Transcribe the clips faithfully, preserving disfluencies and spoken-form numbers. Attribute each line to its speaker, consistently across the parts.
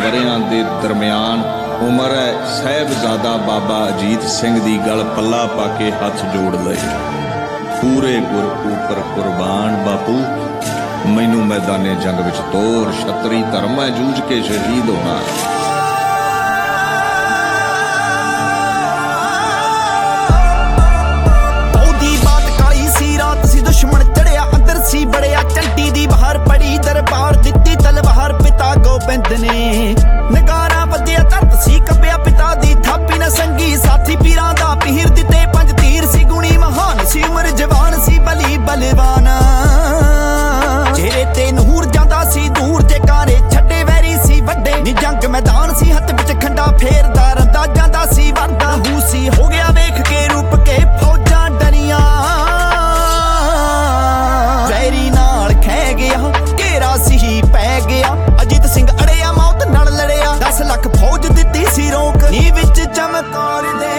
Speaker 1: ਵਰਿਆਂ ਦੇ ਦਰਮਿਆਨ ਉਮਰ ਹੈ ਸਾਹਿਬਜ਼ਾਦਾ ਬਾਬਾ ਅਜੀਤ ਸਿੰਘ ਦੀ ਗਲ ਪੱਲਾ ਪਾ ਕੇ ਹੱਥ ਜੋੜ ਲਏ। ਪੂਰੇ ਗੁਰ ਉਪਰ ਕੁਰਬਾਨ ਬਾਪੂ, ਮੈਨੂੰ ਮੈਦਾਨੇ ਜੰਗ ਵਿੱਚ ਤੋਰ, ਛਤਰੀ ਧਰਮ ਹੈ ਜੂਝ ਕੇ ਸ਼ਹੀਦ ਹੋਣਾ।
Speaker 2: ਉਹਦੀ ਬਾਤ ਕਾਲੀ ਸੀ, ਰਾਤ ਸੀ, ਦੁਸ਼ਮਣ ਚੜਿਆ ਅੰਦਰ ਸੀ ਬੜਿਆ, ਚੰਡੀ ਦੀ ਬਾਹਰ ਪੜੀ ਦਰਬਾਰ, ਦਿੱਤੀ ਤਲਵਾਰ ਪਿਤਾ ਗੋਬਿੰਦ ਨੇ, ਨਗਾਰਾ ਵੱਜਿਆ ਧਰਤ ਸੀ ਕੱਬਿਆ ਪਿਤਾ ਦੀ ਥਾਪੀ ਨਾ ਸੰਗੀ, ਸਾਥੀ ਪੀਰਾਂ ਦਾ ਪੀਰ ਦਿੱਤੇ ਪੰਜ ਤੀਰ ਸੀ, ਗੁਣੀ ਮਹਾਨ ਸੀ ਉਮਰ ਜਵਾਨ ਸੀ, ਬਲੀ ਬਲਵਾਨ ਚਿਹਰੇ ਤੇ ਨੂਰ ਜਾਂਦਾ ਸੀ ਦੂਰ, ਜੈਕਾਰੇ ਛੱਡੇ ਵੈਰੀ ਸੀ ਵੱਡੇ ਨੀ, ਜੰਗ ਮੈਦਾਨ ਸੀ ਹੱਥ ਵਿੱਚ ਖੰਡਾ ਫੇਰਦਾ ਰੰਦਾ ਜਾਂਦਾ ਸੀ ਵਰਦਾ ਹੂ ਸੀ, ਹੋ ਗਿਆ ਵੇਖ ਕੇ ਰੂਪ ਕੇ ਫੌਜਾਂ ਡਰੀਆਂ, ਵੈਰੀ ਨਾਲ ਖਹਿ ਗਿਆ ਘੇਰਾ ਸੀ ਪੈ ਗਿਆ, ਅਜੀਤ ਸਿੰਘ ਅੜਿਆ ਮੌਤ ਨਾਲ ਲੜਿਆ, ਦਸ ਲੱਖ ਫੌਜ ਦਿੱਤੀ ਸੀ ਰੋਕ ਨੀ ਵਿੱਚ ਚਮਕਾਰ ਦੇ।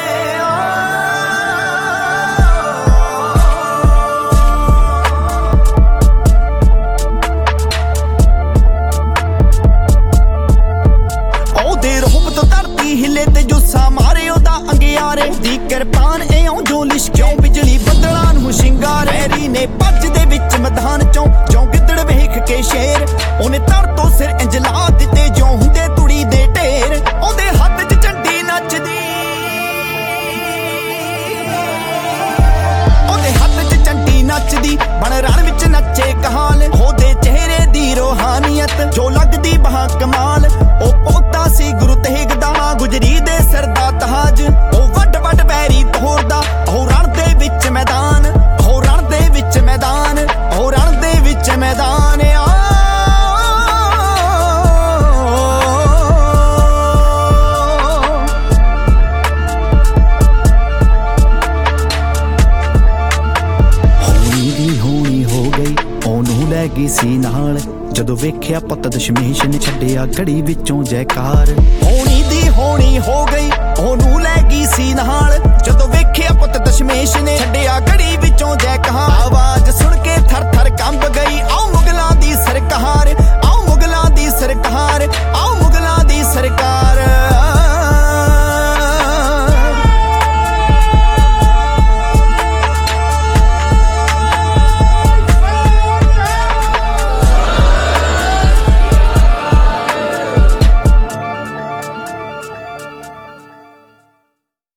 Speaker 2: ਹਿੱਲੇ ਤੇ ਜੁੱਸਾ ਮਾਰੇ ਉਹਦਾ ਅੰਗਿਆਰੇ ਦੀ ਕਿਰਪਾਨ ਇਉਂ ਜੋ ਲਿਸ਼ਕਿਓ ਬਿਜਲੀ ਬੱਦਲਾਂ ਨੂੰ ਸ਼ਿੰਗਾਰੇ, ਵੈਰੀ ਨੇ ਭੱਜ ਦੇ ਵਿੱਚ ਮੈਦਾਨ ਚੋਂ ਜੋ ਗਿੱਦੜ ਵੇਖ ਕੇ ਸ਼ੇਰ, ਉਹਨੇ ਧੜ ਤੋਂ ਸਿਰ ਇੰਜ ਲਾ ਦਿੱਤੇ ਜੋ ਹੁੰਦੇ ਤੁੜੀ ਦੇ ਢੇਰ, ਉਹਦੇ ਹੱਥ 'ਚ ਝੰਡੀ ਨੱਚਦੀ, ਉਹਦੇ ਹੱਥ 'ਚ ਝੰਡੀ ਨੱਚਦੀ, ਬਣ ਰਣ ਵਿੱਚ ਨੱਚੇ ਕਹਾਲ, ਉਹਦੇ ਚਿਹਰੇ ਦੀ ਰੋਹਾਨੀਅਤ ਜੋ ਲੱਗਦੀ ਬਹਾ ਕਮਾਲ, ਉਹ ਪੋਤਾ ਸੀ ਗੁਰੂ ਤੇਗ ਦਾ ਗੁਜਰੀ ਦੇ ਸਿਰ ਦਾ ਤਾਜ, ਉਹ ਵੱਡ ਵੱਡ ਬੈਰੀ ਤੋੜਦਾ ਉਹ ਰਣ ਦੇ ਵਿੱਚ ਮੈਦਾਨ, ਉਹ ਰਣ ਦੇ ਵਿੱਚ ਮੈਦਾਨ, ਉਹ ਰਣ ਦੇ ਵਿੱਚ ਮੈਦਾਨ ਆ। ਹੋਣੀ ਦੀ ਹੋਣੀ ਹੋ ਗਈ ਉਹਨੂੰ ਲੈ ਗਈ ਸੀ ਨਾਲ, ਜਦੋਂ ਵੇਖਿਆ ਪੁੱਤ ਦਸ਼ਮੇਸ਼ ਨੇ ਛੱਡਿਆ ਗੜੀ ਵਿੱਚੋਂ ਜੈਕਾਰ, ਹੋਣੀ ਦੀ ਹੋਣੀ ਹੋ ਗਈ ਉਹਨੂੰ ਲੈ ਗਈ ਸੀ ਨਾਲ,